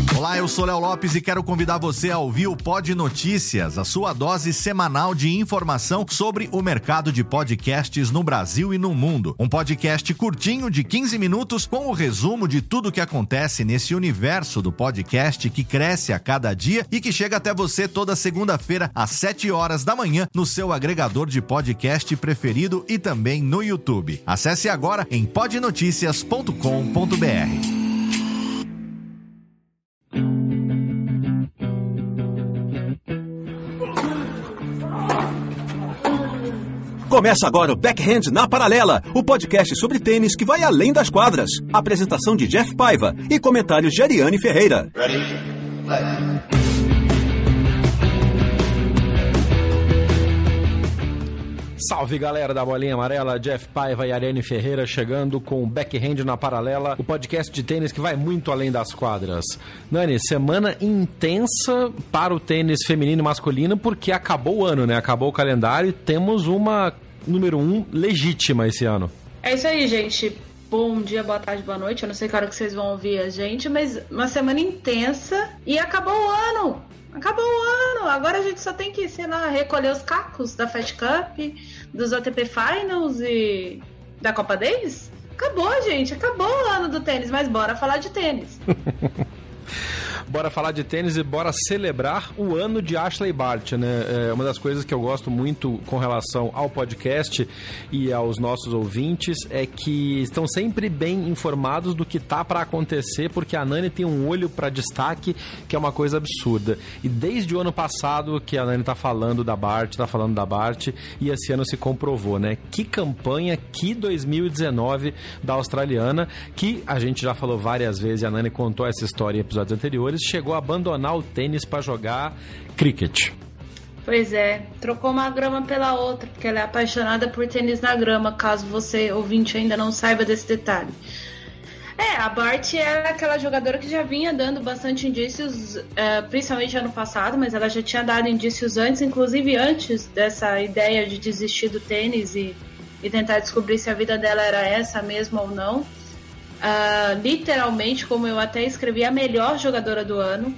Olá, eu sou Léo Lopes e quero convidar você a ouvir o Pod Notícias, a sua dose semanal de informação sobre o mercado de podcasts no Brasil e no mundo. Um podcast curtinho de 15 minutos com o resumo de tudo que acontece nesse universo do podcast que cresce a cada dia e que chega até você toda segunda-feira às 7 horas da manhã no seu agregador de podcast preferido e também no YouTube. Acesse agora em podnoticias.com.br. Começa agora o Backhand na Paralela, o podcast sobre tênis que vai além das quadras. Apresentação de Jeff Paiva e comentários de Ariane Ferreira. Ready? Play. Salve galera da Bolinha Amarela, Jeff Paiva e Ariane Ferreira chegando com o Backhand na Paralela, o podcast de tênis que vai muito além das quadras. Nani, semana intensa para o tênis feminino e masculino porque acabou o ano, né? Acabou o calendário e temos uma número 1 legítima esse ano. É isso aí, gente. Bom dia, boa tarde, boa noite. Eu não sei que hora que vocês vão ouvir a gente, mas uma semana intensa e acabou o ano. Acabou o ano, agora a gente só tem que, sei lá, recolher os cacos da Fed Cup, dos ATP Finals e da Copa Davis. Acabou, gente, acabou o ano do tênis, mas bora falar de tênis. Bora falar de tênis e bora celebrar o ano de Ashley Barty, né? É uma das coisas que eu gosto muito com relação ao podcast e aos nossos ouvintes é que estão sempre bem informados do que tá para acontecer, porque a Nani tem um olho para destaque que é uma coisa absurda. E desde o ano passado que a Nani tá falando da Barty, e esse ano se comprovou, né? Que campanha, que 2019 da australiana, que a gente já falou várias vezes, e a Nani contou essa história em episódios anteriores, chegou a abandonar o tênis para jogar cricket. Pois é, trocou uma grama pela outra, porque ela é apaixonada por tênis na grama, caso você, ouvinte, ainda não saiba desse detalhe. A Barty era aquela jogadora que já vinha dando bastante indícios, principalmente ano passado, mas ela já tinha dado indícios antes, inclusive antes dessa ideia de desistir do tênis e tentar descobrir se a vida dela era essa mesmo ou não. Literalmente, como eu até escrevi, a melhor jogadora do ano.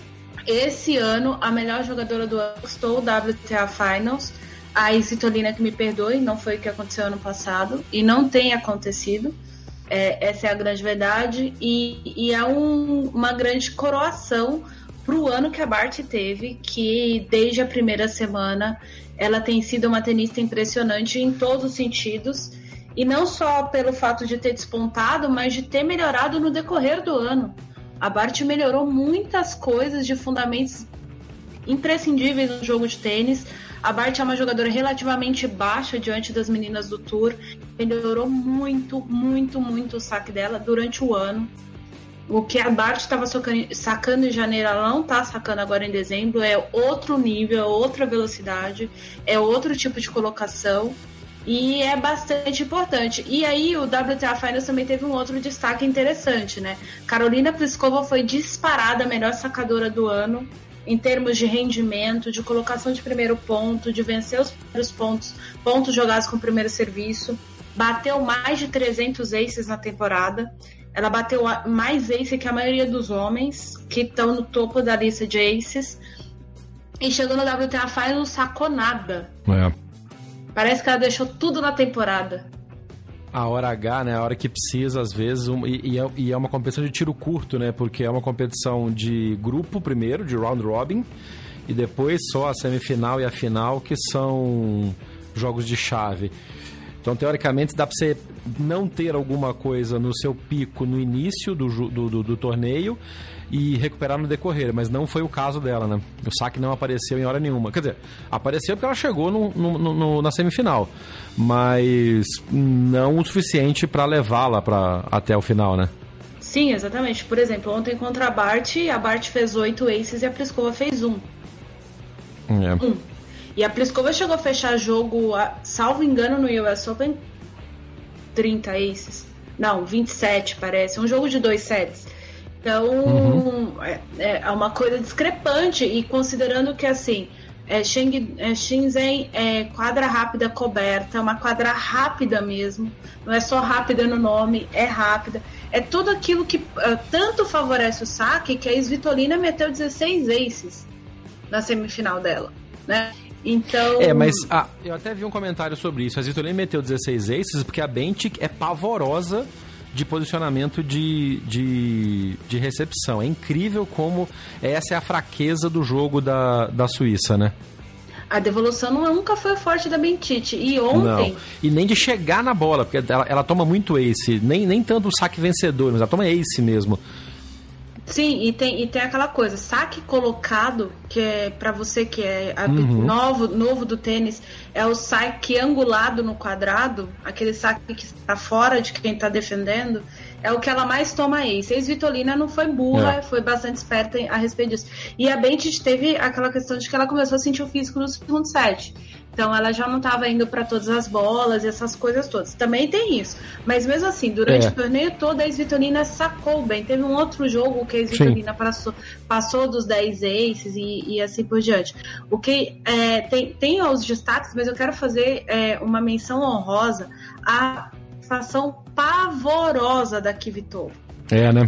Esse ano, a melhor jogadora do ano custou o WTA Finals. A Isitolina que me perdoe, não foi o que aconteceu ano passado e não tem acontecido. Essa é a grande verdade e é uma grande coroação para o ano que a Barty teve, que desde a primeira semana ela tem sido uma tenista impressionante em todos os sentidos. E não só pelo fato de ter despontado, mas de ter melhorado no decorrer do ano. A Barty melhorou muitas coisas de fundamentos imprescindíveis no jogo de tênis. A Barty é uma jogadora relativamente baixa diante das meninas do Tour. Melhorou muito, muito, muito o saque dela durante o ano. O que a Barty estava sacando em janeiro, ela não está sacando agora em dezembro. É outro nível, é outra velocidade, é outro tipo de colocação. E é bastante importante. E aí o WTA Finals também teve um outro destaque interessante, né? Karolina Pliskova foi disparada a melhor sacadora do ano em termos de rendimento, de colocação de primeiro ponto, de vencer os primeiros pontos jogados com o primeiro serviço. Bateu mais de 300 aces na temporada. Ela bateu mais ace que a maioria dos homens que estão no topo da lista de aces. E chegou no WTA Finals, não sacou nada. Parece que ela deixou tudo na temporada. A hora H, né? A hora que precisa, às vezes, e é uma competição de tiro curto, né? Porque é uma competição de grupo primeiro, de round robin, e depois só a semifinal e a final, que são jogos de chave. Então, teoricamente, dá pra você não ter alguma coisa no seu pico no início do torneio e recuperar no decorrer, mas não foi o caso dela, né? O saque não apareceu em hora nenhuma. Quer dizer, apareceu porque ela chegou na semifinal, mas não o suficiente para levá-la até o final, né? Sim, exatamente. Por exemplo, ontem contra a Barty fez 8 aces e a Pliskova fez 1. E a Pliskova chegou a fechar jogo, salvo engano, no US Open, 30 aces. Não, 27 parece. Um jogo de 2 sets. Então, é uma coisa discrepante. E considerando que, assim, Shenzhen é quadra rápida coberta, uma quadra rápida mesmo. Não é só rápida no nome, é rápida. é tudo aquilo que tanto favorece o saque que a Svitolina meteu 16 aces na semifinal dela, né? Então... mas eu até vi um comentário sobre isso. A Svitolina meteu 16 aces porque a Bentic é pavorosa de posicionamento de recepção. É incrível como essa é a fraqueza do jogo da Suíça, né? A devolução nunca foi o forte da Bentic. E ontem... Não. E nem de chegar na bola, porque ela toma muito ace. Nem tanto o saque vencedor, mas ela toma ace mesmo. Sim, e tem aquela coisa, saque colocado, que é pra você que é novo do tênis, é o saque angulado no quadrado, aquele saque que está fora de quem tá defendendo, é o que ela mais toma ace. A Svitolina não foi burra, foi bastante esperta a respeito disso. E a Bentic teve aquela questão de que ela começou a sentir o físico no segundo set. Então ela já não estava indo para todas as bolas e essas coisas todas. Também tem isso. Mas mesmo assim, durante o torneio todo, a Svitolina sacou bem. Teve um outro jogo que a Svitolina passou dos 10 aces e assim por diante. O que tem os destaques, mas eu quero fazer uma menção honrosa à atuação pavorosa da Kvitova. Né?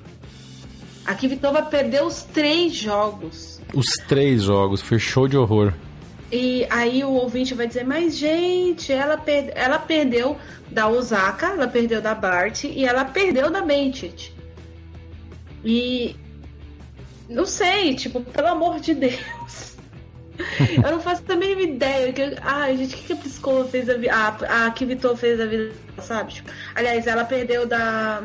A Kvitova perdeu os 3 jogos. Os 3 jogos, foi show de horror. E aí o ouvinte vai dizer, mas gente, ela perdeu da Osaka, ela perdeu da Bart e ela perdeu da Bentic. E não sei, tipo, pelo amor de Deus. Eu não faço a mínima ideia. Gente, o que a Pliskova fez da vida? A Kvitova fez da vida, sabe? Tipo, aliás, ela perdeu da...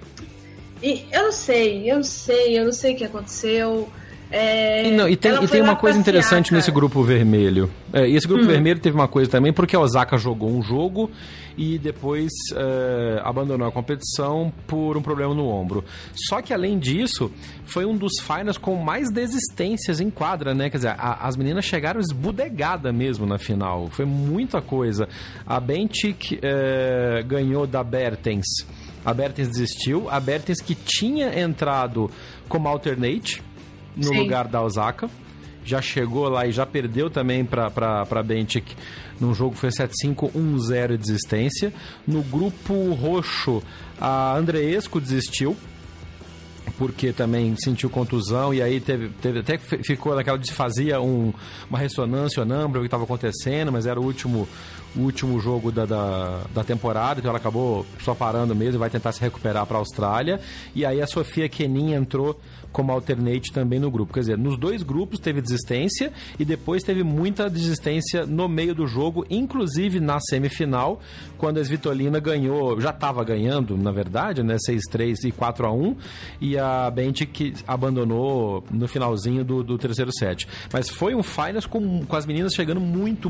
E eu não sei o que aconteceu. E tem uma coisa interessante nesse grupo vermelho. E esse grupo vermelho teve uma coisa também, porque a Osaka jogou um jogo e depois abandonou a competição por um problema no ombro. Só que, além disso, foi um dos finals com mais desistências em quadra, né? Quer dizer, as meninas chegaram esbudegadas mesmo na final. Foi muita coisa. A Bentic ganhou da Bertens. A Bertens desistiu. A Bertens, que tinha entrado como alternate no lugar da Osaka, já chegou lá e já perdeu também para Bentic num jogo que foi 7-5, 1-0 de desistência. No grupo roxo, a Andreescu desistiu porque também sentiu contusão e aí teve até que ficou naquela de fazia uma ressonância, não lembro o que estava acontecendo, mas era o último jogo da temporada, então ela acabou só parando mesmo e vai tentar se recuperar para a Austrália. E aí a Sofia Kenin entrou como alternate também no grupo. Quer dizer, nos 2 grupos teve desistência e depois teve muita desistência no meio do jogo, inclusive na semifinal, quando a Svitolina ganhou, já estava ganhando, na verdade, né, 6-3 e 4-1, e a Bentic abandonou no finalzinho do terceiro set. Mas foi um finals com as meninas chegando muito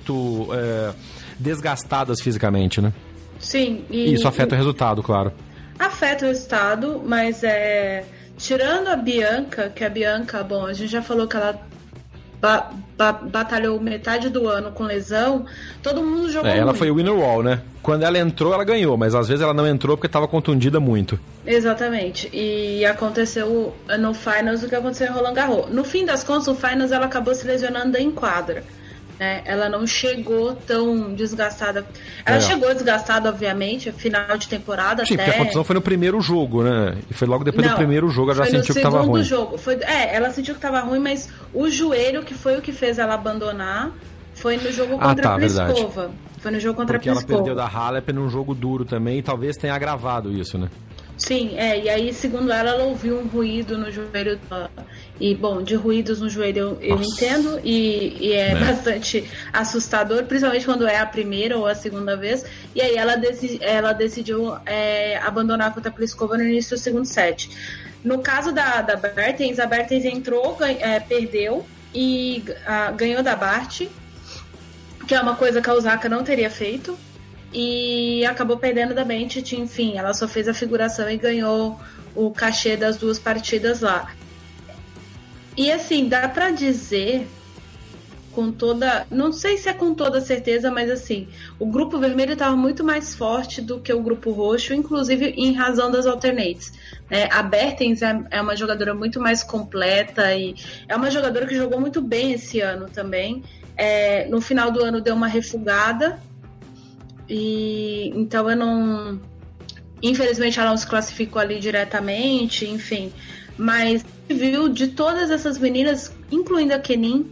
desgastadas fisicamente, né? Sim. E isso afeta o resultado, claro. Afeta o resultado, mas tirando a Bianca, que a Bianca, bom, a gente já falou que ela batalhou metade do ano com lesão, todo mundo jogou ela muito. Foi o winner wall, né? Quando ela entrou, ela ganhou, mas às vezes ela não entrou porque estava contundida muito. Exatamente. E aconteceu no Finals o que aconteceu em Roland Garros. No fim das contas, o Finals ela acabou se lesionando em quadra. Ela não chegou tão desgastada. Ela chegou desgastada, obviamente, final de temporada. Sim, porque a contusão foi no primeiro jogo, né? E foi logo depois do primeiro jogo, ela já sentiu que estava ruim. Jogo. Ela sentiu que estava ruim, mas o joelho, que foi o que fez ela abandonar, foi no jogo contra a Pliskova. Verdade. Foi no jogo contra a Pliskova. Porque ela perdeu da Halep num jogo duro também, e talvez tenha agravado isso, né? Sim, e aí, segundo ela ouviu um ruído no joelho. E, bom, de ruídos no joelho eu entendo, e é bastante assustador, principalmente quando é a primeira ou a segunda vez. E aí ela decidiu abandonar contra a Pliskova no início do segundo set. No caso da Bertens, a Bertens entrou, perdeu e ganhou da Bart, que é uma coisa que a Osaka não teria feito. E acabou perdendo da Bentic, enfim, ela só fez a figuração e ganhou o cachê das 2 partidas lá. E assim, dá pra dizer com toda, não sei se é com toda certeza, mas assim, o grupo vermelho estava muito mais forte do que o grupo roxo, inclusive em razão das alternates. A Bertens é uma jogadora muito mais completa e é uma jogadora que jogou muito bem esse ano também. No final do ano deu uma refugada. E então eu Infelizmente ela não se classificou ali diretamente, enfim. Mas viu de todas essas meninas, incluindo a Kenin,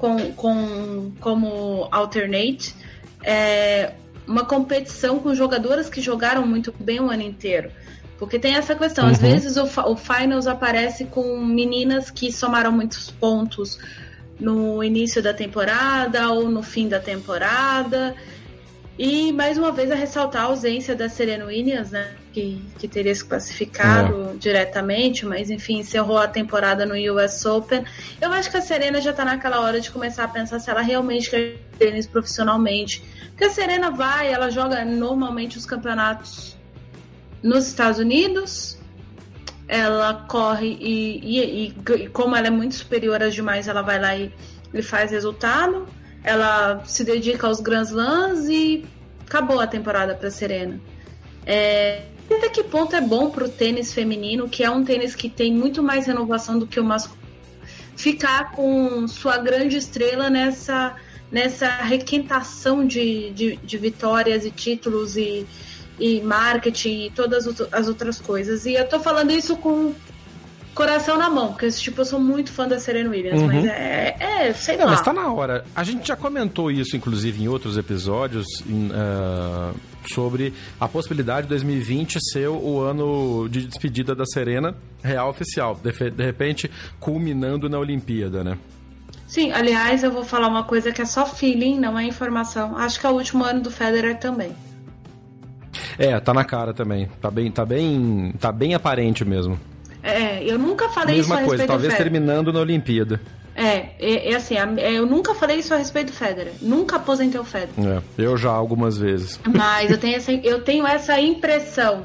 como alternate, uma competição com jogadoras que jogaram muito bem o ano inteiro. Porque tem essa questão, às vezes o Finals aparece com meninas que somaram muitos pontos no início da temporada ou no fim da temporada. E, mais uma vez, a ressaltar a ausência da Serena Williams, né? Que teria se classificado diretamente, mas, enfim, encerrou a temporada no US Open. Eu acho que a Serena já tá naquela hora de começar a pensar se ela realmente quer tênis profissionalmente. Porque a Serena ela joga normalmente os campeonatos nos Estados Unidos, ela corre e como ela é muito superior às demais, ela vai lá e faz resultado. Ela se dedica aos Grand Slams e acabou a temporada para Serena. Até que ponto é bom para o tênis feminino, que é um tênis que tem muito mais renovação do que o masculino, ficar com sua grande estrela nessa requentação de vitórias e títulos e marketing e todas as outras coisas. E eu tô falando isso com coração na mão, porque eu sou muito fã da Serena Williams, mas sei lá. Mas tá na hora. A gente já comentou isso, inclusive, em outros episódios, sobre a possibilidade de 2020 ser o ano de despedida da Serena real oficial, de repente culminando na Olimpíada, né? Sim, aliás, eu vou falar uma coisa que é só feeling, não é informação. Acho que é o último ano do Federer também. Tá na cara também. Tá bem aparente mesmo. Eu nunca falei isso a respeito do Federer. Talvez terminando na Olimpíada. Assim, eu nunca falei isso a respeito do Federer. Nunca aposentei o Federer. Eu já algumas vezes. Mas eu tenho essa impressão.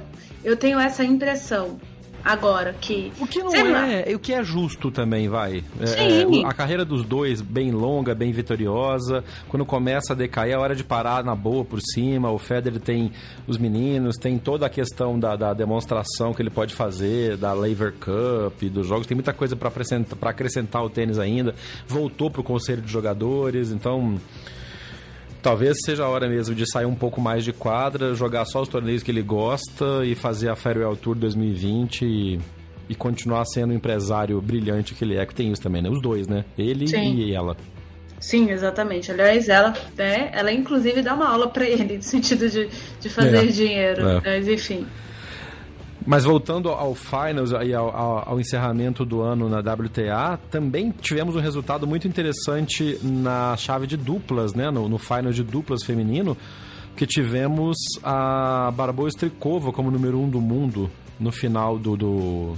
Agora que... O que não o que é justo também, vai. A carreira dos dois bem longa, bem vitoriosa. Quando começa a decair, é hora de parar na boa por cima. O Federer tem os meninos, tem toda a questão da demonstração que ele pode fazer, da Laver Cup, dos jogos. Tem muita coisa para acrescentar ao tênis ainda. Voltou pro conselho de jogadores, então... Talvez seja a hora mesmo de sair um pouco mais de quadra, jogar só os torneios que ele gosta e fazer a Farewell Tour 2020 e continuar sendo o empresário brilhante que ele é, que tem isso também, né? Os dois, né? Ele e ela. Sim, exatamente. Aliás, ela inclusive dá uma aula pra ele, no sentido de fazer dinheiro. Mas, enfim... Mas voltando ao Finals e ao encerramento do ano na WTA, também tivemos um resultado muito interessante na chave de duplas, né? No Finals de duplas feminino, que tivemos a Barbora Strykova como número 1 do mundo no final do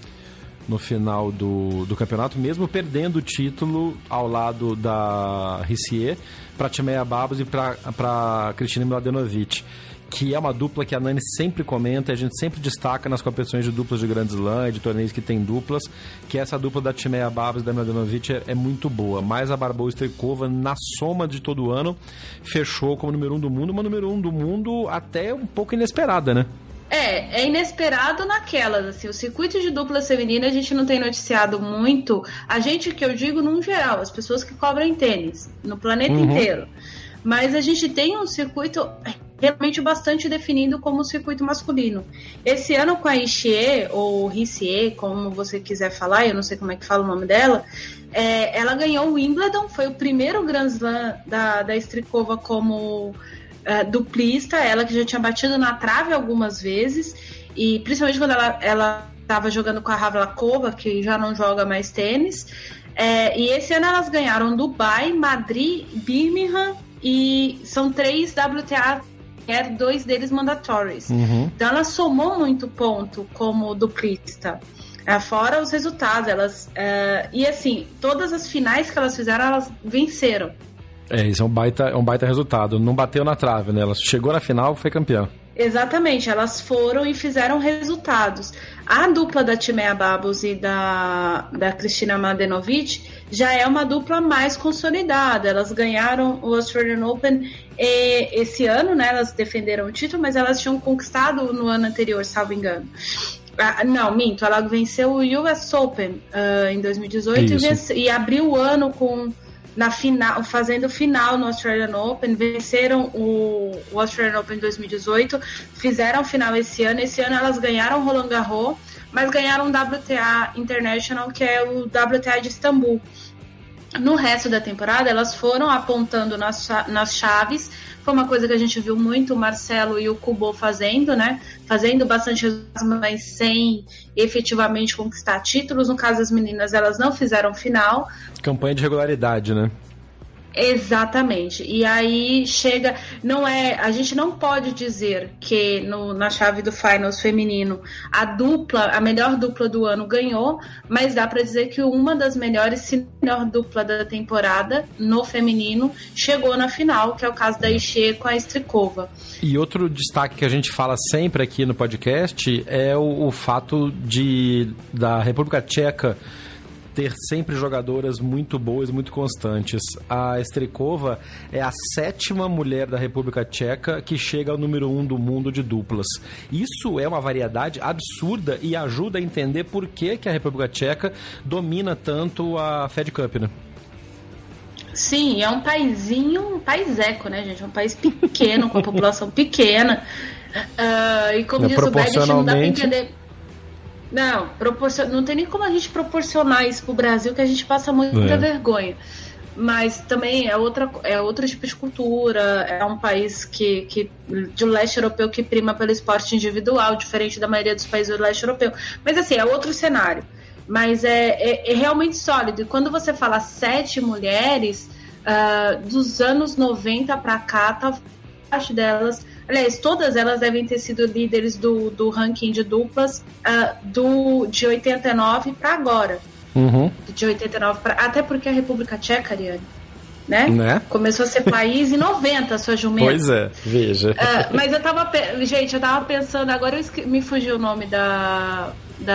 campeonato, mesmo perdendo o título ao lado da Rissier, para Timea Babos e para Kristina Mladenovic, que é uma dupla que a Nani sempre comenta, a gente sempre destaca nas competições de duplas de Grand Slam, de torneios que tem duplas, que essa dupla da Timea Babos e da Mladenovic é muito boa. Mas a Barbora Strykova, na soma de todo o ano, fechou como número 1 do mundo, uma número 1 do mundo até um pouco inesperada, né? É inesperado naquelas, assim, o circuito de duplas feminina a gente não tem noticiado muito, a gente, que eu digo num geral, as pessoas que cobrem tênis, no planeta inteiro, mas a gente tem um circuito realmente bastante definido como o circuito masculino. Esse ano com a Rissier, ou Rissier, como você quiser falar, eu não sei como é que fala o nome dela, ela ganhou o Wimbledon, foi o primeiro Grand Slam da Strykova como duplista, ela que já tinha batido na trave algumas vezes, e principalmente quando ela estava jogando com a Havlakova, que já não joga mais tênis, e esse ano elas ganharam Dubai, Madrid, Birmingham, e são 3 WTA, 2 deles mandatórios. Então ela somou muito ponto como duplista. Fora os resultados, e assim, todas as finais que elas fizeram, elas venceram. Isso é um baita resultado. Não bateu na trave, né? Ela chegou na final, foi campeã. Exatamente, elas foram e fizeram resultados. A dupla da Timea Babos e da Kristina Mladenovic já é uma dupla mais consolidada. Elas ganharam o Australian Open esse ano, né? Elas defenderam o título, mas elas tinham conquistado no ano anterior, salvo engano. Não, minto, ela venceu o US Open em 2018 e abriu o ano com na final, fazendo final no Australian Open, venceram o Australian Open 2018, fizeram final esse ano elas ganharam Roland Garros, mas ganharam o WTA International, que é o WTA de Istambul. No resto da temporada, elas foram apontando nas chaves. Foi uma coisa que a gente viu muito o Marcelo e o Kubo fazendo, né? Fazendo bastante resultados, mas sem efetivamente conquistar títulos. No caso das meninas, elas não fizeram final. Campanha de regularidade, né? Exatamente. E aí chega... a gente não pode dizer que na chave do Finals feminino a melhor dupla do ano ganhou, mas dá para dizer que uma das melhores, se melhor dupla da temporada no feminino chegou na final, que é o caso da Ishii com a Strikova. E outro destaque que a gente fala sempre aqui no podcast é o fato da República Tcheca ter sempre jogadoras muito boas, muito constantes. A Strikova é a 7ª mulher da República Tcheca que chega ao número 1 do mundo de duplas. Isso é uma variedade absurda e ajuda a entender por que a República Tcheca domina tanto a Fed Cup, né? Sim, é um paíseco, né, gente? É um país pequeno, com a população pequena. E como diz o Bert, não dá pra entender... Não, não tem nem como a gente proporcionar isso pro Brasil, que a gente passa muita vergonha. Mas também é outro tipo de cultura, é um país de leste europeu que prima pelo esporte individual, diferente da maioria dos países do leste europeu. Mas assim, é outro cenário. Mas é realmente sólido. E quando você fala 7 mulheres, dos anos 90 para cá, tá parte delas... Aliás, todas elas devem ter sido líderes do ranking de duplas de 89 para agora. Uhum. De 89 para... Até porque a República Tcheca, Ariane, né? Começou a ser país em 90, sua jumenta. Pois é, veja. Mas eu tava pensando, agora me fugiu o nome da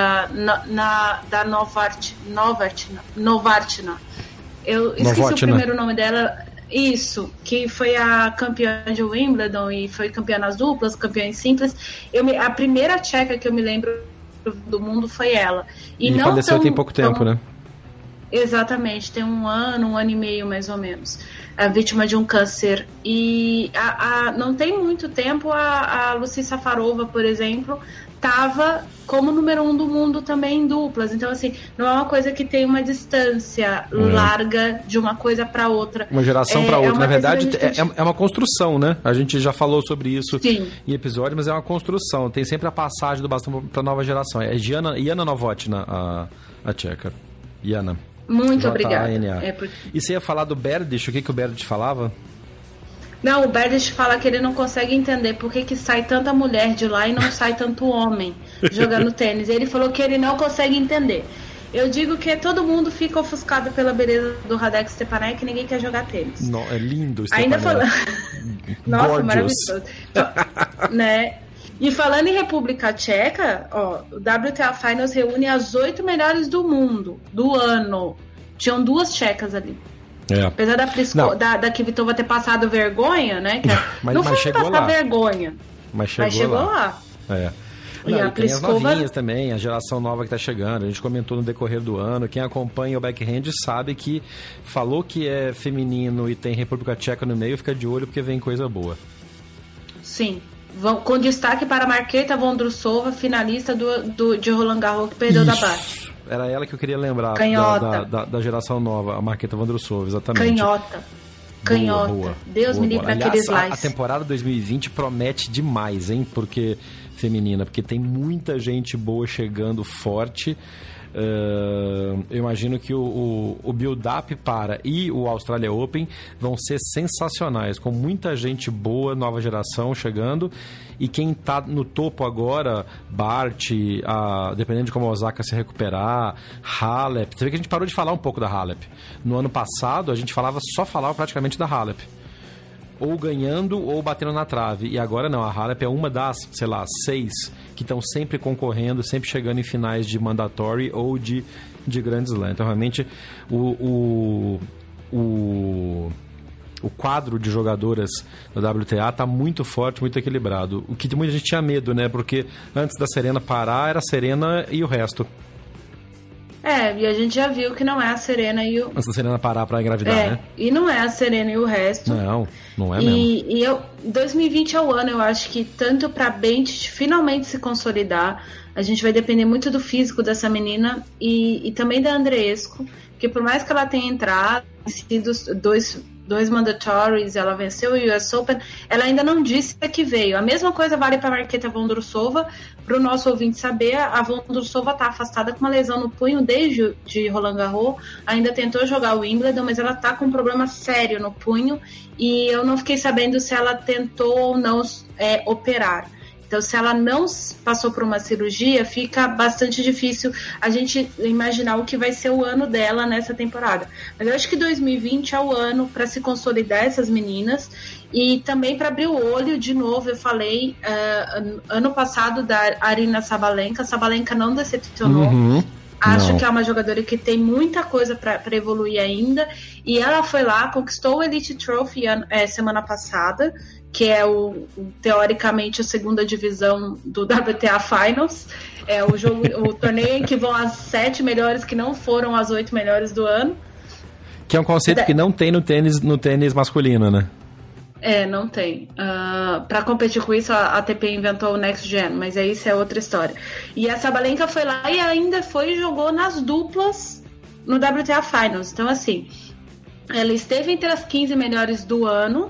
Novartina. Eu esqueci o primeiro nome dela... Isso, que foi a campeã de Wimbledon e foi campeã nas duplas, campeã em simples. A primeira tcheca que eu me lembro do mundo foi ela. E não faleceu tem pouco tempo, né? Exatamente, tem um ano e meio mais ou menos. Vítima de um câncer. E não tem muito tempo a Lucy Safarova, por exemplo, estava como número 1 do mundo também em duplas. Então, assim, não é uma coisa que tem uma distância larga de uma coisa para outra. Uma geração para outra. Na verdade, é uma construção, né? A gente já falou sobre isso em episódio, mas é uma construção. Tem sempre a passagem do bastão para a nova geração. É Jana Novotná, a tcheca. Jana. Muito obrigada. E você ia falar do Berdych? O que o Berdych falava? Não, o Berdych fala que ele não consegue entender por que sai tanta mulher de lá e não sai tanto homem jogando tênis. Ele falou que ele não consegue entender. Eu digo que todo mundo fica ofuscado pela beleza do Radek Stepanek e ninguém quer jogar tênis. Não, é lindo o Stepanek. Ainda falando... Nossa, maravilhoso. Né? E falando em República Tcheca, o WTA Finals reúne as 8 melhores do mundo, do ano. Tinham 2 tchecas ali. Apesar da Kvitova ter passado vergonha, né? Não foi chegou passar lá. Vergonha. Mas chegou lá. Não, e tem as novinhas também, a geração nova que tá chegando. A gente comentou no decorrer do ano. Quem acompanha o backhand sabe que falou que é feminino e tem República Tcheca no meio, fica de olho porque vem coisa boa. Sim. Com destaque para a Marketa Vondrousova, finalista de Roland Garros, que perdeu da Bate. Era ela que eu queria lembrar, da geração nova, a Marketa Vondrousova, exatamente. Canhota. Boa. Deus me livre daquele slice. A temporada 2020 promete demais, hein? Porque feminina, porque tem muita gente boa chegando forte. Eu imagino que o build-up e o Australia Open vão ser sensacionais, com muita gente boa, nova geração chegando. E quem tá no topo agora, Bart, dependendo de como a Osaka se recuperar, Halep. Você vê que a gente parou de falar um pouco da Halep. No ano passado, a gente só falava praticamente da Halep. Ou ganhando ou batendo na trave. E agora não, a Halep é uma das, 6 que estão sempre concorrendo, sempre chegando em finais de mandatory ou de Grand Slam. Então, realmente, o quadro de jogadoras da WTA está muito forte, muito equilibrado. O que muita gente tinha medo, né? Porque antes da Serena parar, era a Serena e o resto. E a gente já viu que não é a Serena e o... Mas a Serena parar pra engravidar, né? E não é a Serena e o resto. Não é mesmo. E 2020 é o ano, eu acho que tanto pra Bent finalmente se consolidar, a gente vai depender muito do físico dessa menina e também da Andreescu, porque por mais que ela tenha entrado, sido dois mandatories, ela venceu o US Open, ela ainda não disse que veio. A mesma coisa vale para a Marketa Vondrousova. Para o nosso ouvinte saber, a Vondrousova está afastada com uma lesão no punho desde de Roland Garros, ainda tentou jogar o Wimbledon, mas ela está com um problema sério no punho e eu não fiquei sabendo se ela tentou ou não operar. Então, se ela não passou por uma cirurgia, fica bastante difícil a gente imaginar o que vai ser o ano dela nessa temporada. Mas eu acho que 2020 é o ano para se consolidar essas meninas e também para abrir o olho de novo. Eu falei ano passado da Aryna Sabalenka. A Sabalenka não decepcionou. Acho que é uma jogadora que tem muita coisa para evoluir ainda. E ela foi lá, conquistou o Elite Trophy semana passada, que é teoricamente a segunda divisão do WTA Finals. É o torneio em que vão as 7 melhores que não foram as 8 melhores do ano. Que é um conceito que não tem no tênis masculino, né? Não tem. Para competir com isso, a ATP inventou o Next Gen, mas isso é outra história. E a Sabalenka foi lá e ainda jogou nas duplas no WTA Finals. Então, assim, ela esteve entre as 15 melhores do ano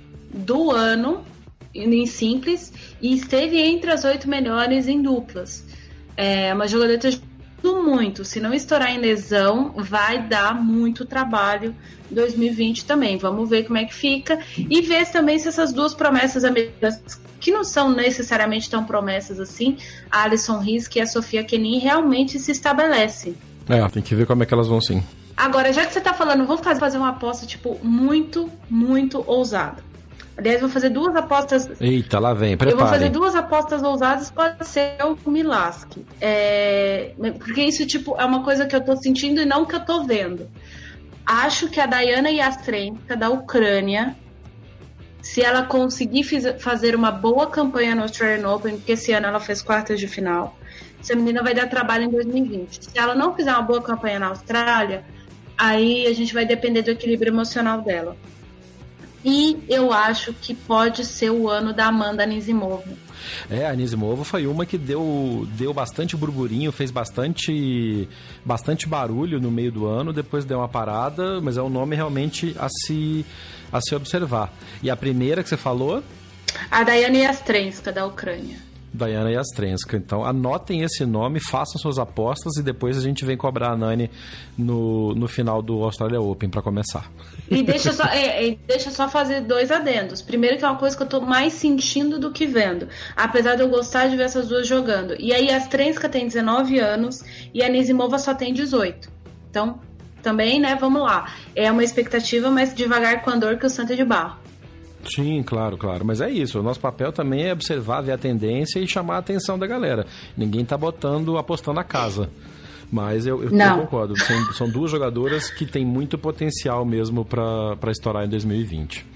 em simples e esteve entre as 8 melhores em duplas. É uma jogadora que está jogando muito. Se não estourar em lesão, vai dar muito trabalho em 2020 também. Vamos ver como é que fica e ver também se essas duas promessas americanas, que não são necessariamente tão promessas assim, a Alison Riske e a Sofia Kenin, realmente se estabelecem. Tem que ver como é que elas vão, sim. Agora, já que você tá falando, vamos fazer uma aposta, muito, muito ousada. Aliás, vou fazer 2 apostas... Eita, lá vem, prepare. Eu vou fazer 2 apostas ousadas, pode ser o Milaski. Porque isso, é uma coisa que eu tô sentindo e não que eu tô vendo. Acho que a Diana Yastremska, da Ucrânia, se ela conseguir fazer uma boa campanha no Australian Open, porque esse ano ela fez quartas de final, essa menina vai dar trabalho em 2020. Se ela não fizer uma boa campanha na Austrália, aí a gente vai depender do equilíbrio emocional dela. E eu acho que pode ser o ano da Amanda Anisimova. A Anisimova foi uma que deu bastante burburinho, fez bastante barulho no meio do ano, depois deu uma parada, mas é um nome realmente a se observar. E a primeira que você falou? A Diana Yastremska, da Ucrânia. Diana Yastremska. Então anotem esse nome, façam suas apostas e depois a gente vem cobrar a Nani no final do Australia Open para começar. E deixa eu só fazer 2 adendos. Primeiro, que é uma coisa que eu tô mais sentindo do que vendo, apesar de eu gostar de ver essas duas jogando. E aí a Yastremska tem 19 anos e a Anisimova só tem 18. Então, também, né, vamos lá. É uma expectativa, mas devagar com a dor que o santo é de barro. Sim, claro. Mas é isso. O nosso papel também é observar, ver a tendência e chamar a atenção da galera. Ninguém tá apostando a casa. Mas eu concordo. São 2 jogadoras que têm muito potencial mesmo para estourar em 2020.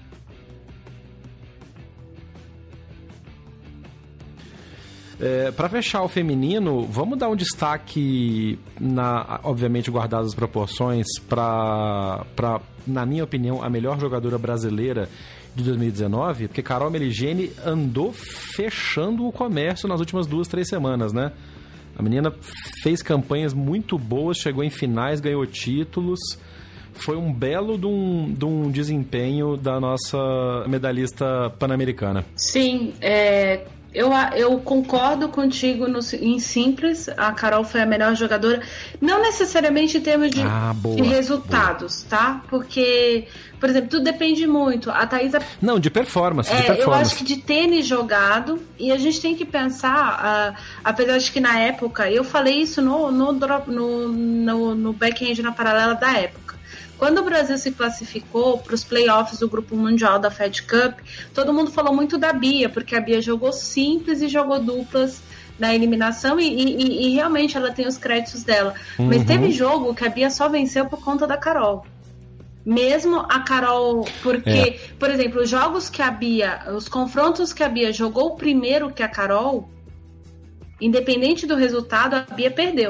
Para fechar o feminino, vamos dar um destaque, obviamente guardadas as proporções, para, na minha opinião, a melhor jogadora brasileira de 2019, porque Carol Meligeni andou fechando o comércio nas últimas 2-3 semanas, né? A menina fez campanhas muito boas, chegou em finais, ganhou títulos. Foi um belo de um desempenho da nossa medalhista pan-americana. Sim, eu concordo contigo em simples. A Carol foi a melhor jogadora, não necessariamente em termos de resultados, tá? Porque, por exemplo, tudo depende muito. A Thaisa... Não, de performance. Eu acho que de tênis jogado, e a gente tem que pensar, apesar de que na época, eu falei isso no backhand na paralela da época. Quando o Brasil se classificou para os playoffs do Grupo Mundial da Fed Cup, todo mundo falou muito da Bia, porque a Bia jogou simples e jogou duplas na eliminação e realmente ela tem os créditos dela. Uhum. Mas teve jogo que a Bia só venceu por conta da Carol. Mesmo a Carol, porque, por exemplo, os jogos que a Bia, os confrontos que a Bia jogou primeiro que a Carol, independente do resultado, a Bia perdeu.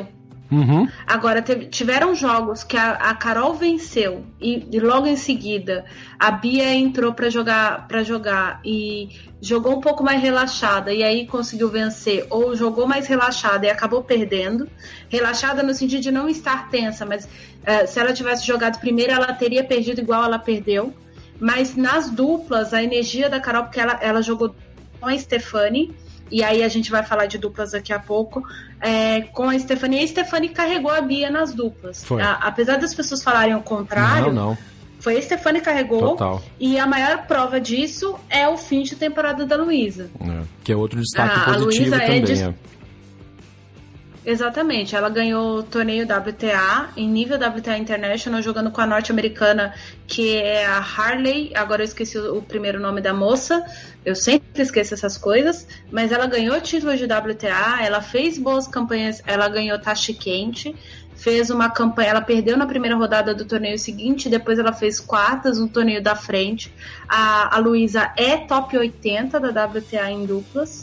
Agora, tiveram jogos que a Carol venceu e logo em seguida a Bia entrou pra jogar e jogou um pouco mais relaxada e aí conseguiu vencer, ou jogou mais relaxada e acabou perdendo. Relaxada no sentido de não estar tensa, mas se ela tivesse jogado primeiro, ela teria perdido igual ela perdeu. Mas nas duplas, a energia da Carol, porque ela jogou com a Stephanie, e aí a gente vai falar de duplas daqui a pouco, com a Stephanie. E a Stephanie carregou a Bia nas duplas. Apesar das pessoas falarem o contrário, não. Foi a Stephanie que carregou. Total. E a maior prova disso é o fim de temporada da Luísa. Que é outro destaque positivo também. Exatamente, ela ganhou o torneio WTA em nível WTA International, jogando com a norte-americana, que é a Harley. Agora eu esqueci o primeiro nome da moça, eu sempre esqueço essas coisas, mas ela ganhou título de WTA, ela fez boas campanhas, ela ganhou Tashkent, fez uma campanha, ela perdeu na primeira rodada do torneio seguinte, depois ela fez quartas no torneio da frente. A Luísa é top 80 da WTA em duplas.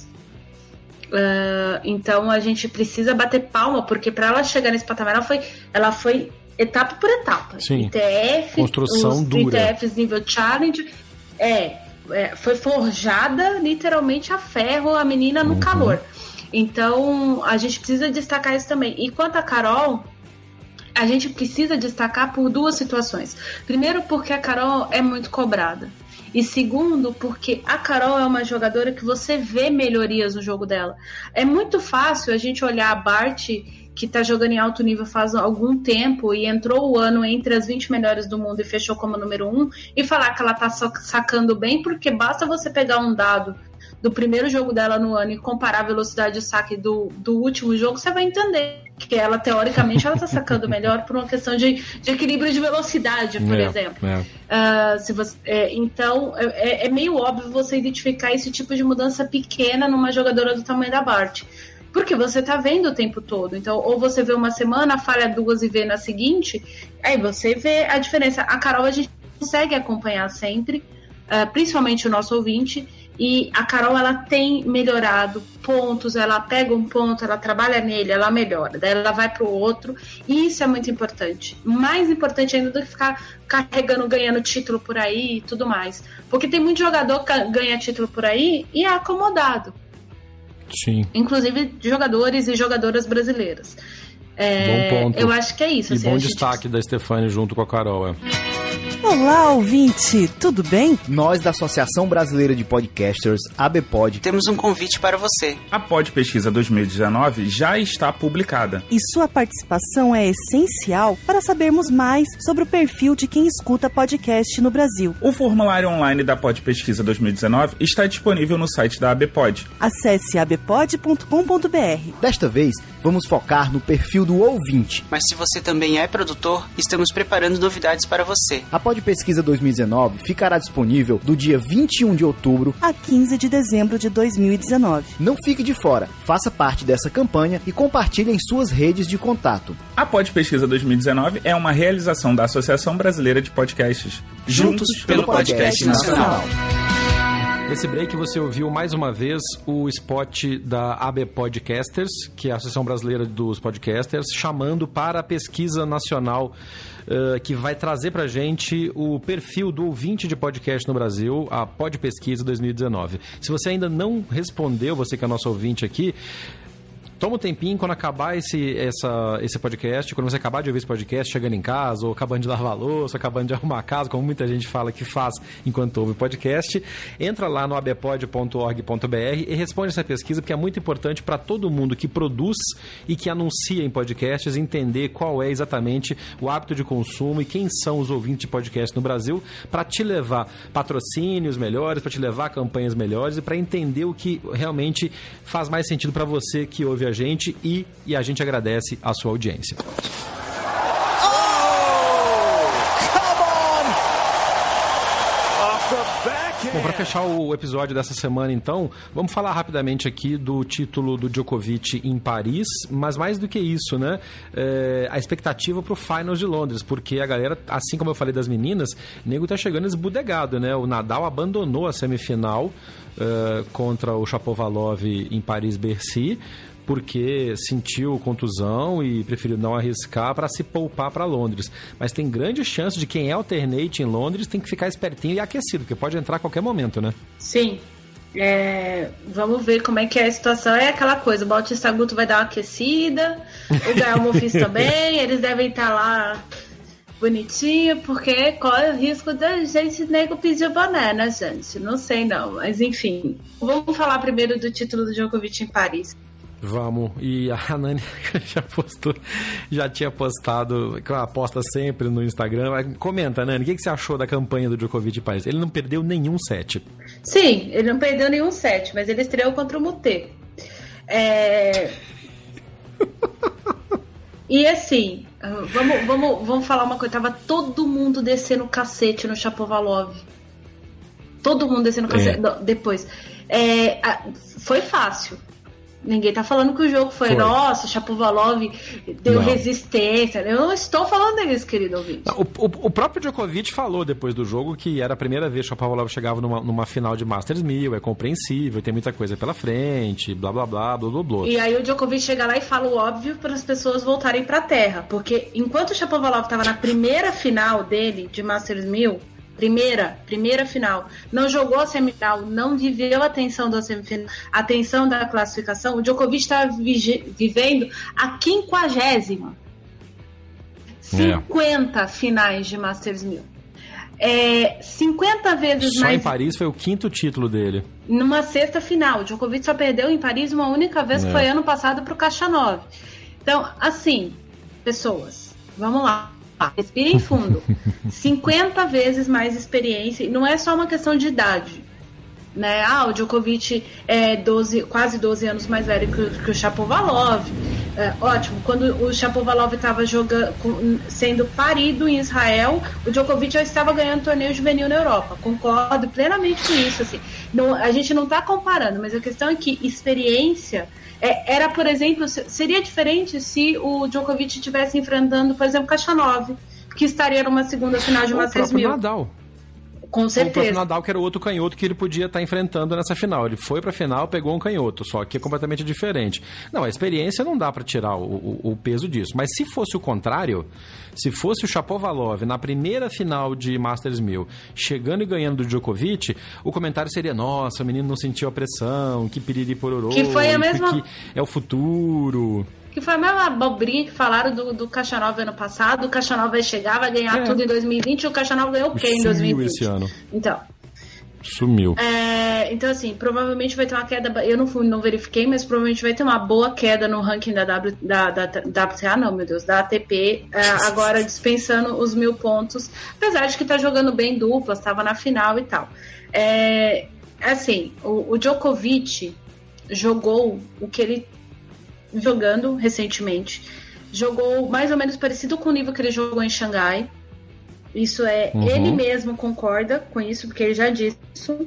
Então a gente precisa bater palma, porque para ela chegar nesse patamar ela foi etapa por etapa. Sim. ITF, construção os dura. ITFs nível challenge, foi forjada literalmente a ferro, a menina no calor. Então a gente precisa destacar isso também. E quanto a Carol, a gente precisa destacar por duas situações. Primeiro, porque a Carol é muito cobrada. E segundo, porque a Carol é uma jogadora que você vê melhorias no jogo dela. É muito fácil a gente olhar a Bart, que tá jogando em alto nível faz algum tempo e entrou o ano entre as 20 melhores do mundo e fechou como número 1, e falar que ela tá sacando bem, porque basta você pegar um dado do primeiro jogo dela no ano e comparar a velocidade de saque do último jogo, você vai entender que ela, teoricamente, ela tá sacando melhor por uma questão de equilíbrio de velocidade, por exemplo. Então, é meio óbvio você identificar esse tipo de mudança pequena numa jogadora do tamanho da Bart. Porque você tá vendo o tempo todo. Então, ou você vê uma semana, falha duas e vê na seguinte, aí você vê a diferença. A Carol a gente consegue acompanhar sempre, principalmente o nosso ouvinte, e a Carol, ela tem melhorado pontos, ela pega um ponto, ela trabalha nele, ela melhora, daí ela vai pro outro, e isso é muito importante. Mais importante ainda do que ficar carregando, ganhando título por aí e tudo mais. Porque tem muito jogador que ganha título por aí e é acomodado. Sim. Inclusive jogadores e jogadoras brasileiras. Bom ponto. Eu acho que é isso. E bom destaque da Stephanie junto com a Carol. Olá, ouvinte, tudo bem? Nós da Associação Brasileira de Podcasters, ABPod, temos um convite para você. A Pod Pesquisa 2019 já está publicada. E sua participação é essencial para sabermos mais sobre o perfil de quem escuta podcast no Brasil. O formulário online da Pod Pesquisa 2019 está disponível no site da ABPod. Acesse abpod.com.br. Desta vez, vamos focar no perfil do ouvinte. Mas se você também é produtor, estamos preparando novidades para você. A Pod Pesquisa 2019 ficará disponível do dia 21 de outubro a 15 de dezembro de 2019. Não fique de fora, faça parte dessa campanha e compartilhe em suas redes de contato. A Pod Pesquisa 2019 é uma realização da Associação Brasileira de Podcasts. Juntos pelo Podcast Nacional. Nesse break você ouviu mais uma vez o spot da AB Podcasters, que é a Associação Brasileira dos Podcasters, chamando para a pesquisa nacional que vai trazer pra gente o perfil do ouvinte de podcast no Brasil, a Pod Pesquisa 2019. Se você ainda não respondeu, você que é nosso ouvinte aqui, toma um tempinho, quando acabar esse podcast, quando você acabar de ouvir esse podcast, chegando em casa, ou acabando de lavar a louça, acabando de arrumar a casa, como muita gente fala que faz enquanto ouve o podcast, entra lá no abpod.org.br e responde essa pesquisa, porque é muito importante para todo mundo que produz e que anuncia em podcasts entender qual é exatamente o hábito de consumo e quem são os ouvintes de podcast no Brasil, para te levar patrocínios melhores, para te levar campanhas melhores e para entender o que realmente faz mais sentido para você que ouve a gente e a gente agradece a sua audiência. Bom, para fechar o episódio dessa semana, então, vamos falar rapidamente aqui do título do Djokovic em Paris, mas mais do que isso, né? A expectativa pro Finals de Londres, porque a galera, assim como eu falei das meninas, o nego tá chegando esbudegado, né? O Nadal abandonou a semifinal contra o Shapovalov em Paris-Bercy, porque sentiu contusão e preferiu não arriscar para se poupar para Londres. Mas tem grande chance de quem é alternate em Londres tem que ficar espertinho e aquecido, porque pode entrar a qualquer momento, né? Sim. Vamos ver como é que é a situação. É aquela coisa, o Bautista Guto vai dar uma aquecida, o Gael Monfils também, eles devem estar lá bonitinho, porque corre o risco da gente nego pedir boné, né, gente? Não sei não, mas enfim. Vamos falar primeiro do título do Djokovic em Paris. Vamos, e a Nani já tinha postado, que ela aposta sempre no Instagram. Comenta, Nani, o que você achou da campanha do Djokovic em Paris? Ele não perdeu nenhum set. Sim, ele não perdeu nenhum set, mas ele estreou contra o Mutê. E assim, vamos falar uma coisa, tava todo mundo descendo o cacete no Shapovalov. Todo mundo descendo o cacete. Depois. Foi fácil. Ninguém tá falando que o jogo foi. Nossa, Shapovalov deu resistência. Eu não estou falando disso, querido ouvinte. O próprio Djokovic falou depois do jogo que era a primeira vez que o Shapovalov chegava numa final de Masters 1000, é compreensível, tem muita coisa pela frente, blá, blá, blá, blá, blá, blá. E aí o Djokovic chega lá e fala o óbvio para as pessoas voltarem pra terra, porque enquanto o Shapovalov tava na primeira final dele, de Masters 1000, primeira final, não jogou a semifinal, não viveu a tensão da semifinal, a tensão da classificação, o Djokovic estava vivendo a 50ª 50 finais de Masters 1000. 50 vezes só mais. Só em Paris foi o 5º título dele. Numa sexta final. O Djokovic só perdeu em Paris uma única vez, que foi ano passado pro Khachanov. Então, assim, pessoas, vamos lá. Respirem fundo. 50 vezes mais experiência. E não é só uma questão de idade, né? O Djokovic é quase 12 anos mais velho que o Shapovalov. Ótimo. Quando o Shapovalov estava sendo parido em Israel, o Djokovic já estava ganhando torneio juvenil na Europa. Concordo plenamente com isso. Assim. Não, a gente não está comparando, mas a questão é que experiência... Era, por exemplo, seria diferente se o Djokovic estivesse enfrentando, por exemplo, Khachanov, que estaria numa segunda final de Masters 1000. Nadal. Com certeza. O próprio Nadal, que era o outro canhoto que ele podia estar enfrentando nessa final. Ele foi pra final, pegou um canhoto, só que é completamente diferente. Não, a experiência não dá pra tirar o peso disso. Mas se fosse o contrário, se fosse o Shapovalov na primeira final de Masters 1000, chegando e ganhando do Djokovic, o comentário seria, nossa, o menino não sentiu a pressão, que piriri pororô, que foi a mesma... que é o futuro... Que foi a mesma abobrinha que falaram do Khachanov ano passado. O Khachanov vai chegar, vai ganhar tudo em 2020. E o Khachanov ganhou o quê em 2020? Sumiu esse ano. Então. Sumiu. Então, assim, provavelmente vai ter uma queda. Eu não verifiquei, mas provavelmente vai ter uma boa queda no ranking da WTA, não, meu Deus, da ATP. Agora dispensando os 1000 pontos. Apesar de que tá jogando bem duplas, estava na final e tal. Assim, o Djokovic jogou o que ele. Jogando recentemente, jogou mais ou menos parecido com o nível que ele jogou em Xangai. Isso ele mesmo concorda com isso, porque ele já disse isso.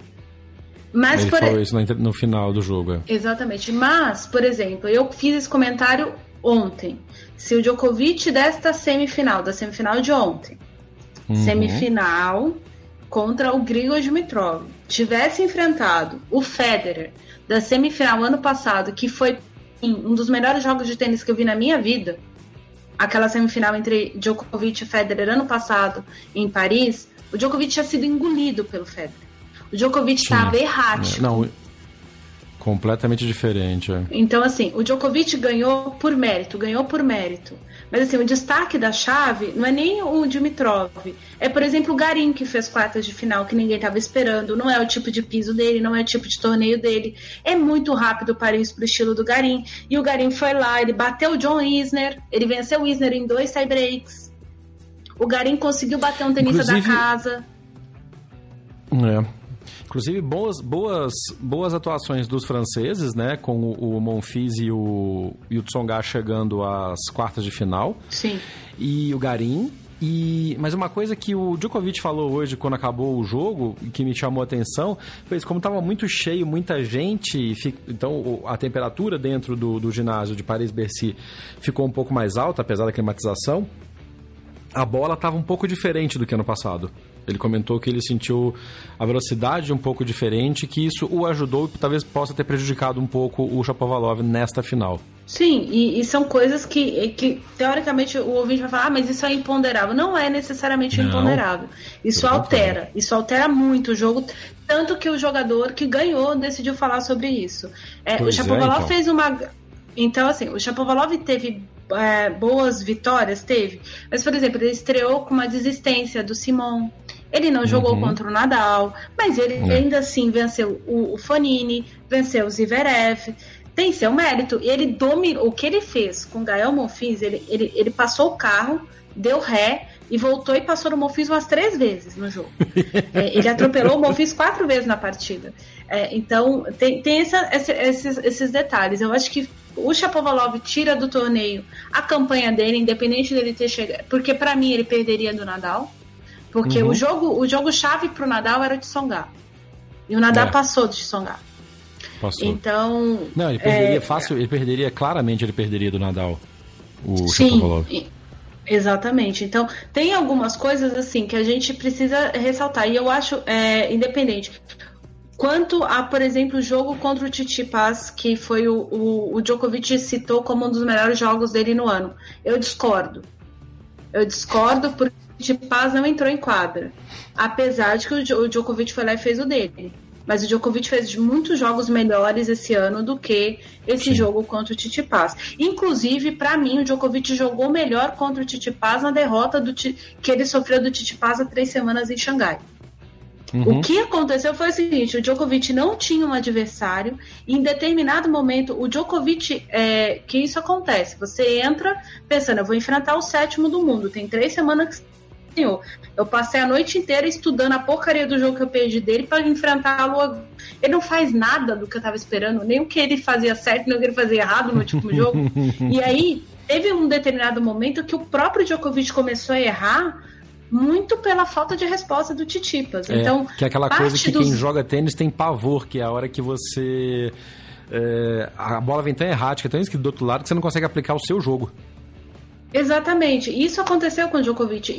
Mas ele falou isso no final do jogo. Exatamente. Mas, por exemplo, eu fiz esse comentário ontem. Se o Djokovic da semifinal de ontem, semifinal contra o Grigor Dimitrov, tivesse enfrentado o Federer da semifinal ano passado, que foi um dos melhores jogos de tênis que eu vi na minha vida, aquela semifinal entre Djokovic e Federer ano passado em Paris, o Djokovic tinha sido engolido pelo Federer. O Djokovic estava errático. Não, completamente diferente. Então, assim, o Djokovic ganhou por mérito. Mas, assim, o destaque da chave não é nem o Dimitrov. É, por exemplo, o Garin, que fez quartas de final, que ninguém estava esperando. Não é o tipo de piso dele, não é o tipo de torneio dele. É muito rápido o Paris pro estilo do Garin. E o Garin foi lá, ele bateu o John Isner, ele venceu o Isner em 2 tie-breaks. O Garin conseguiu bater um tenista da casa. Inclusive, boas atuações dos franceses, né? Com o Monfils e o Tsonga chegando às quartas de final. Sim. E o Garin. Mas uma coisa que o Djokovic falou hoje, quando acabou o jogo, e que me chamou a atenção, foi isso, como estava muito cheio, muita gente, então a temperatura dentro do ginásio de Paris-Bercy ficou um pouco mais alta, apesar da climatização, a bola estava um pouco diferente do que ano passado. Ele comentou que ele sentiu a velocidade um pouco diferente, que isso o ajudou e talvez possa ter prejudicado um pouco o Shapovalov nesta final. Sim, e são coisas que teoricamente o ouvinte vai falar, mas isso é imponderável. Não é necessariamente imponderável. Isso altera muito o jogo, tanto que o jogador que ganhou decidiu falar sobre isso. O Shapovalov fez uma... Então, assim, o Shapovalov teve boas vitórias, teve. Mas, por exemplo, ele estreou com uma desistência do Simon. Ele não jogou contra o Nadal, mas ele ainda assim venceu o Fognini, venceu o Zverev. Tem seu mérito. Ele dominou. O que ele fez com o Gael Monfils, ele passou o carro, deu ré e voltou e passou no Monfils umas 3 vezes no jogo. Ele atropelou o Monfils 4 vezes na partida. Então, tem esses detalhes. Eu acho que o Shapovalov tira do torneio a campanha dele, independente dele ter chegado. Porque, pra mim, ele perderia do Nadal. Porque o jogo-chave pro Nadal era o Tsonga. E o Nadal passou do Tsonga. Passou. Então... Não, ele perderia fácil, claramente ele perderia do Nadal, o Shapovalov. Exatamente. Então, tem algumas coisas assim que a gente precisa ressaltar. E eu acho, independente. Quanto a, por exemplo, o jogo contra o Tsitsipas, que foi o Djokovic citou como um dos melhores jogos dele no ano. Eu discordo. Porque o Tsitsipas não entrou em quadra. Apesar de que o Djokovic foi lá e fez o dele. Mas o Djokovic fez muitos jogos melhores esse ano do que esse jogo contra o Tsitsipas. Inclusive, para mim, o Djokovic jogou melhor contra o Tsitsipas na derrota que ele sofreu do Tsitsipas há 3 semanas em Xangai. O que aconteceu foi o seguinte: o Djokovic não tinha um adversário e em determinado momento o Djokovic, que isso acontece, você entra pensando, eu vou enfrentar o 7º do mundo, tem 3 semanas que eu passei a noite inteira estudando a porcaria do jogo que eu perdi dele para enfrentá-lo. Ele não faz nada do que eu tava esperando, nem o que ele fazia certo, nem o que ele fazia errado no último jogo. E aí teve um determinado momento que o próprio Djokovic começou a errar muito pela falta de resposta do Tsitsipas. Então, que é aquela coisa que quem joga tênis tem pavor, que é a hora que você... a bola vem tão errática, tão isso que do outro lado, que você não consegue aplicar o seu jogo. Exatamente. Isso aconteceu com o Djokovic.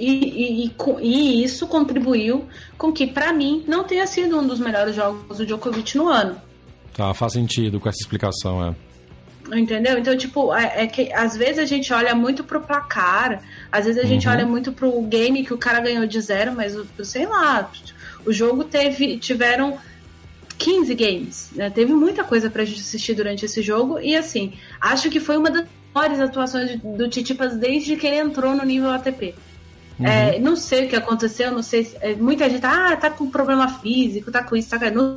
E isso contribuiu com que, pra mim, não tenha sido um dos melhores jogos do Djokovic no ano. Tá, faz sentido com essa explicação, Entendeu? Então, tipo, que às vezes a gente olha muito pro placar, às vezes a gente olha muito pro game que o cara ganhou de 0, mas, sei lá, o jogo tiveram 15 games, né? Teve muita coisa pra gente assistir durante esse jogo e, assim, acho que foi uma das melhores atuações do Tsitsipas desde que ele entrou no nível ATP. Não sei o que aconteceu, não sei, muita gente tá com problema físico, tá com isso, tá com...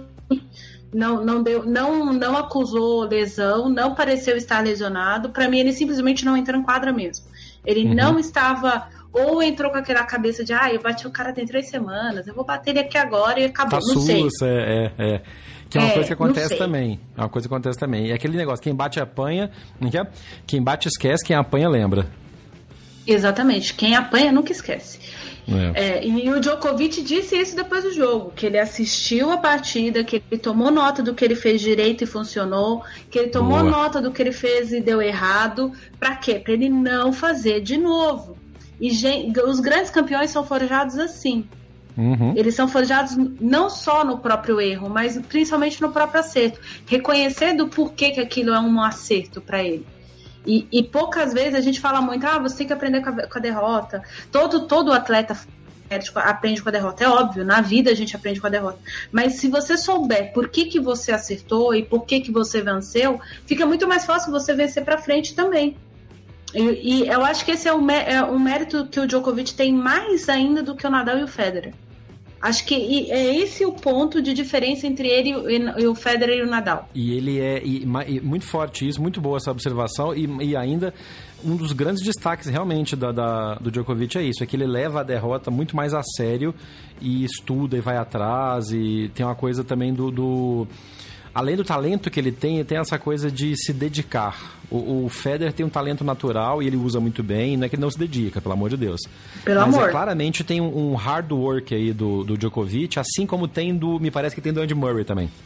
Não acusou lesão, não pareceu estar lesionado. Pra mim, ele simplesmente não entrou em quadra mesmo. Ele não estava, ou entrou com aquela cabeça de eu bati o cara tem 3 semanas, eu vou bater ele aqui agora e acabou. Tá sussa, que é uma coisa que acontece também. É uma coisa que acontece também. É aquele negócio, quem bate apanha, quem bate esquece, quem apanha lembra. Exatamente, quem apanha nunca esquece. E o Djokovic disse isso depois do jogo, que ele assistiu a partida, que ele tomou nota do que ele fez direito e funcionou, que ele tomou nota do que ele fez e deu errado. Pra quê? Pra ele não fazer de novo. E os grandes campeões são forjados assim. Eles são forjados não só no próprio erro, mas principalmente no próprio acerto, reconhecendo por que aquilo é um acerto pra ele. E poucas vezes a gente fala muito, você tem que aprender com a derrota. Todo atleta aprende com a derrota. É óbvio, na vida a gente aprende com a derrota. Mas se você souber por que você acertou e por que você venceu, fica muito mais fácil você vencer pra frente também. E eu acho que esse é um mérito que o Djokovic tem mais ainda do que o Nadal e o Federer. Acho que é esse o ponto de diferença entre ele e o Federer e o Nadal. E ele é muito forte isso, muito boa essa observação, e ainda um dos grandes destaques realmente do Djokovic é isso, é que ele leva a derrota muito mais a sério e estuda e vai atrás, e tem uma coisa também além do talento que ele tem essa coisa de se dedicar. O Federer tem um talento natural e ele usa muito bem, não é que ele não se dedica, pelo amor de Deus. Mas claramente tem um hard work aí do Djokovic, assim como me parece que tem do Andy Murray também.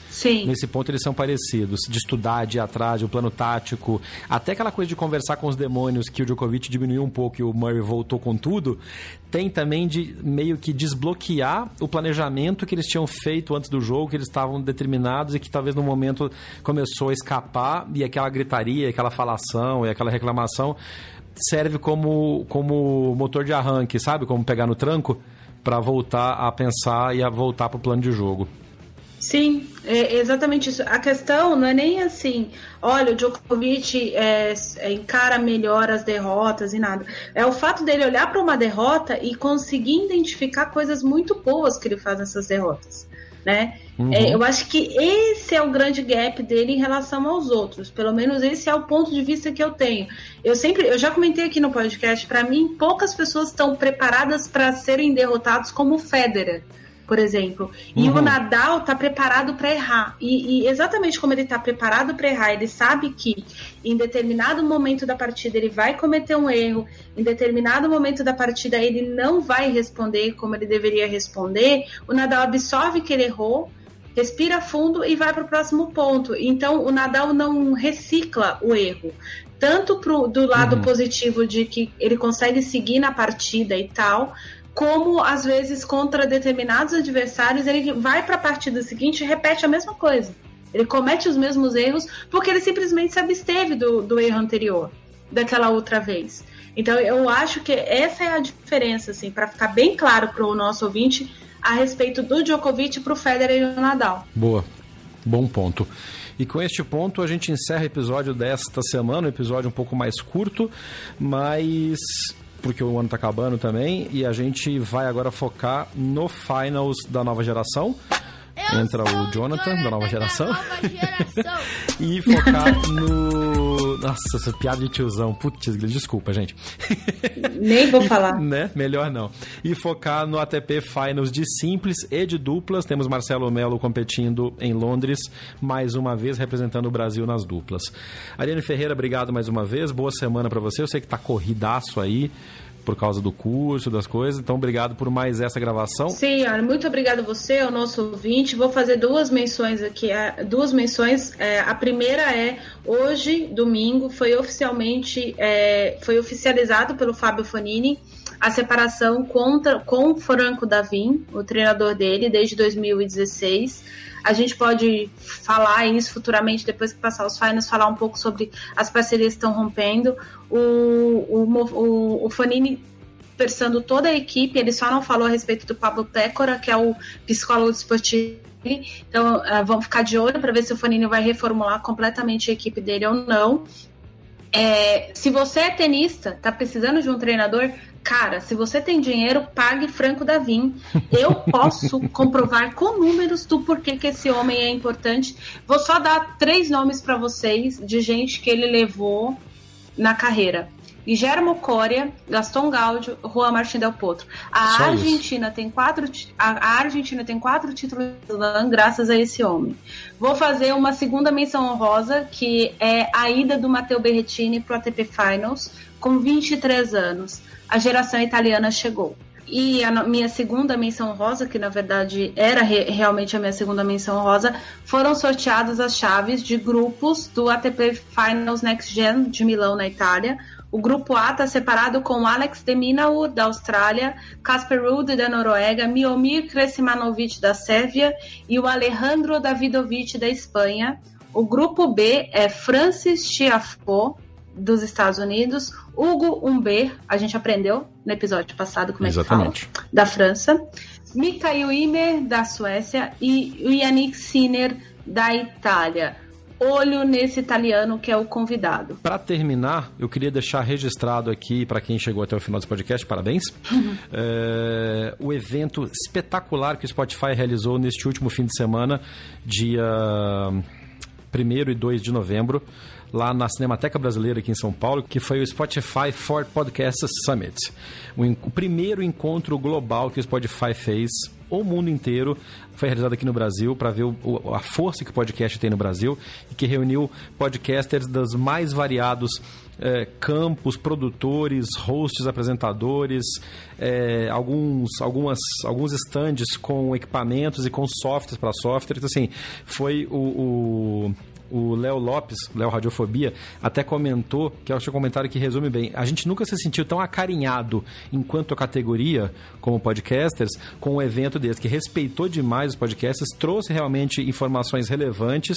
Sim. Nesse ponto eles são parecidos, de estudar, de ir atrás, de um plano tático, até aquela coisa de conversar com os demônios que o Djokovic diminuiu um pouco e o Murray voltou com tudo, tem também de meio que desbloquear o planejamento que eles tinham feito antes do jogo, que eles estavam determinados e que talvez no momento começou a escapar e aquela gritaria, aquela falação e aquela reclamação serve como motor de arranque, sabe? Como pegar no tranco para voltar a pensar e a voltar para o plano de jogo. Sim, é exatamente isso. A questão não é nem assim, olha, o Djokovic encara melhor as derrotas e nada. É o fato dele olhar para uma derrota e conseguir identificar coisas muito boas que ele faz nessas derrotas, né? Uhum. Eu acho que esse é o grande gap dele em relação aos outros. Pelo menos esse é o ponto de vista que eu tenho. Eu já comentei aqui no podcast, para mim, poucas pessoas estão preparadas para serem derrotados como o Federer, por exemplo. E o Nadal tá preparado para errar. E exatamente como ele tá preparado para errar, ele sabe que em determinado momento da partida ele vai cometer um erro, em determinado momento da partida ele não vai responder como ele deveria responder, o Nadal absorve que ele errou, respira fundo e vai para o próximo ponto. Então o Nadal não recicla o erro. Tanto do lado positivo de que ele consegue seguir na partida e tal, como às vezes contra determinados adversários ele vai para a partida seguinte e repete a mesma coisa. Ele comete os mesmos erros porque ele simplesmente se absteve do erro anterior, daquela outra vez. Então eu acho que essa é a diferença, assim, para ficar bem claro para o nosso ouvinte a respeito do Djokovic para o Federer e o Nadal. Boa, bom ponto. E com este ponto a gente encerra o episódio desta semana, um episódio um pouco mais curto, mas porque o ano tá acabando também, e a gente vai agora focar no Finals da nova geração. Entra o Jonathan da nova geração. E focar no... Nossa, essa piada de tiozão. Putz, desculpa, gente. Nem vou falar. Né? Melhor não. E focar no ATP Finals de simples e de duplas. Temos Marcelo Melo competindo em Londres, mais uma vez representando o Brasil nas duplas. Ariane Ferreira, obrigado mais uma vez. Boa semana pra você. Eu sei que tá corridaço aí por causa do curso, das coisas. Então, obrigado por mais essa gravação. Sim, olha, muito obrigado a você, ao nosso ouvinte. Vou fazer duas menções aqui. A primeira é, hoje, domingo, foi oficializado pelo Fábio Fognini a separação com o Franco Davin, o treinador dele, desde 2016. A gente pode falar isso futuramente, depois que passar os finals, falar um pouco sobre as parcerias que estão rompendo. O Fognini, pensando toda a equipe, ele só não falou a respeito do Pablo Pécora, que é o psicólogo esportivo. Então, vamos ficar de olho para ver se o Fognini vai reformular completamente a equipe dele ou não. Se você é tenista, tá precisando de um treinador, cara, se você tem dinheiro, pague Franco Davin. Eu posso comprovar com números do porquê que esse homem é importante. Vou só dar 3 nomes para vocês de gente que ele levou na carreira: Guillermo Coria, Gaston Gaudio, Juan Martín Del Potro. A Argentina tem 4 títulos de Slam graças a esse homem. Vou fazer uma segunda menção honrosa, que é a ida do Matteo Berrettini para o ATP Finals, com 23 anos. A geração italiana chegou. E a minha segunda menção honrosa, que na verdade era realmente a minha segunda menção honrosa, foram sorteadas as chaves de grupos do ATP Finals Next Gen de Milão, na Itália. O grupo A está separado com Alex de Minaur, da Austrália, Casper Ruud, da Noruega, Miomir Krecmanovic, da Sérvia, e o Alejandro Davidovich, da Espanha. O grupo B é Francis Tiafoe, dos Estados Unidos, Hugo Humbert, a gente aprendeu no episódio passado como é que fala, da França, Mikael Ymer, da Suécia, e o Yannick Sinner, da Itália. Olho nesse italiano que é o convidado. Para terminar, eu queria deixar registrado aqui, para quem chegou até o final desse podcast, parabéns, o evento espetacular que o Spotify realizou neste último fim de semana, dia 1º e 2 de novembro, lá na Cinemateca Brasileira aqui em São Paulo, que foi o Spotify for Podcasts Summit. O primeiro encontro global que o Spotify fez o mundo inteiro. Foi realizado aqui no Brasil para ver a força que o podcast tem no Brasil e que reuniu podcasters dos mais variados campos, produtores, hosts, apresentadores, alguns stands com equipamentos e com softwares para software. Então, assim, foi o Léo Lopes, Léo Radiofobia, até comentou, que eu acho um comentário que resume bem, a gente nunca se sentiu tão acarinhado enquanto categoria, como podcasters, com um evento desse, que respeitou demais os podcasters, trouxe realmente informações relevantes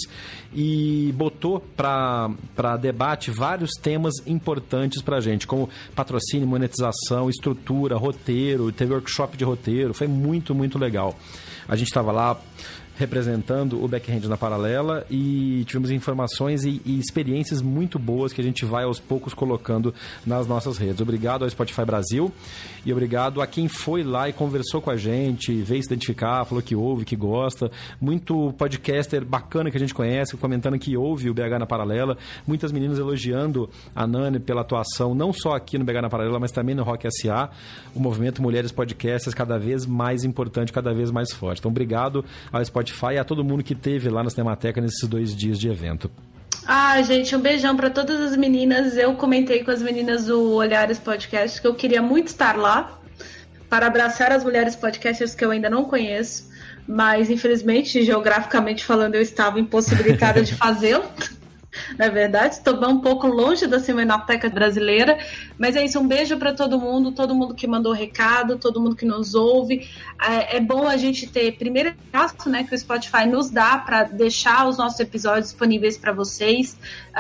e botou para debate vários temas importantes para a gente, como patrocínio, monetização, estrutura, roteiro, teve workshop de roteiro, foi muito, muito legal. A gente estava lá representando o Backhand na Paralela e tivemos informações e experiências muito boas que a gente vai aos poucos colocando nas nossas redes. Obrigado ao Spotify Brasil e obrigado a quem foi lá e conversou com a gente, veio se identificar, falou que ouve, que gosta. Muito podcaster bacana que a gente conhece, comentando que ouve o BH na Paralela. Muitas meninas elogiando a Nani pela atuação, não só aqui no BH na Paralela, mas também no Rock SA. O movimento Mulheres Podcasters cada vez mais importante, cada vez mais forte. Então, obrigado ao Spotify e a todo mundo que esteve lá na Cinemateca nesses 2 dias de evento. Gente, um beijão para todas as meninas. Eu comentei com as meninas do Olhares Podcast que eu queria muito estar lá para abraçar as mulheres podcasters que eu ainda não conheço, mas infelizmente, geograficamente falando, eu estava impossibilitada de fazê-lo. Na verdade, estou um pouco longe da Cinemateca Brasileira, mas é isso, um beijo para todo mundo que mandou recado, todo mundo que nos ouve. É bom a gente ter primeiro passo, né, que o Spotify nos dá para deixar os nossos episódios disponíveis para vocês,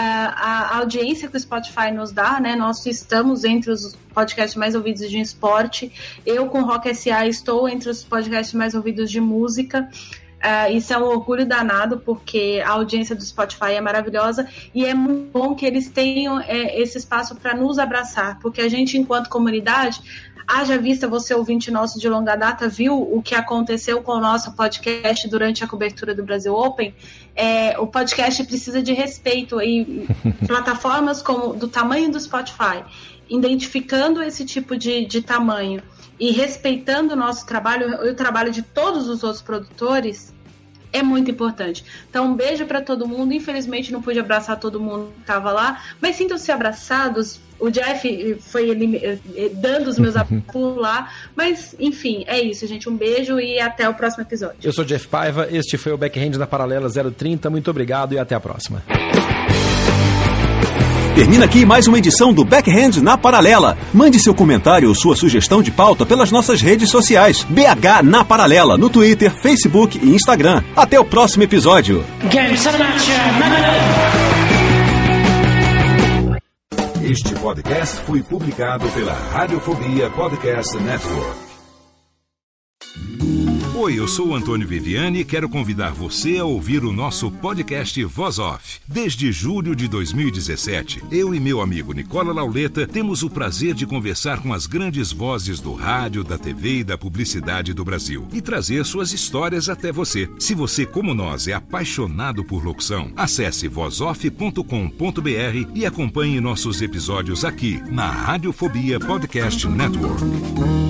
a audiência que o Spotify nos dá, né, nós estamos entre os podcasts mais ouvidos de esporte, eu com Rock SA estou entre os podcasts mais ouvidos de música. Isso é um orgulho danado, porque a audiência do Spotify é maravilhosa e é muito bom que eles tenham esse espaço para nos abraçar, porque a gente, enquanto comunidade, haja vista você, ouvinte nosso de longa data, viu o que aconteceu com o nosso podcast durante a cobertura do Brasil Open. O podcast precisa de respeito e plataformas como do tamanho do Spotify, identificando esse tipo de tamanho e respeitando o nosso trabalho e o trabalho de todos os outros produtores, é muito importante. Então, um beijo para todo mundo. Infelizmente, não pude abraçar todo mundo que estava lá, mas sintam-se abraçados. O Jeff foi dando os meus abraços por lá, mas, enfim, é isso, gente. Um beijo e até o próximo episódio. Eu sou Jeff Paiva, este foi o Backhand na Paralela 030. Muito obrigado e até a próxima. Termina aqui mais uma edição do Backhand na Paralela. Mande seu comentário ou sua sugestão de pauta pelas nossas redes sociais. BH na Paralela, no Twitter, Facebook e Instagram. Até o próximo episódio. Este podcast foi publicado pela Radiofobia Podcast Network. Oi, eu sou o Antônio Viviani e quero convidar você a ouvir o nosso podcast Voz Off. Desde julho de 2017, eu e meu amigo Nicola Lauleta temos o prazer de conversar com as grandes vozes do rádio, da TV e da publicidade do Brasil e trazer suas histórias até você. Se você, como nós, é apaixonado por locução, acesse vozoff.com.br e acompanhe nossos episódios aqui na Radiofobia Podcast Network.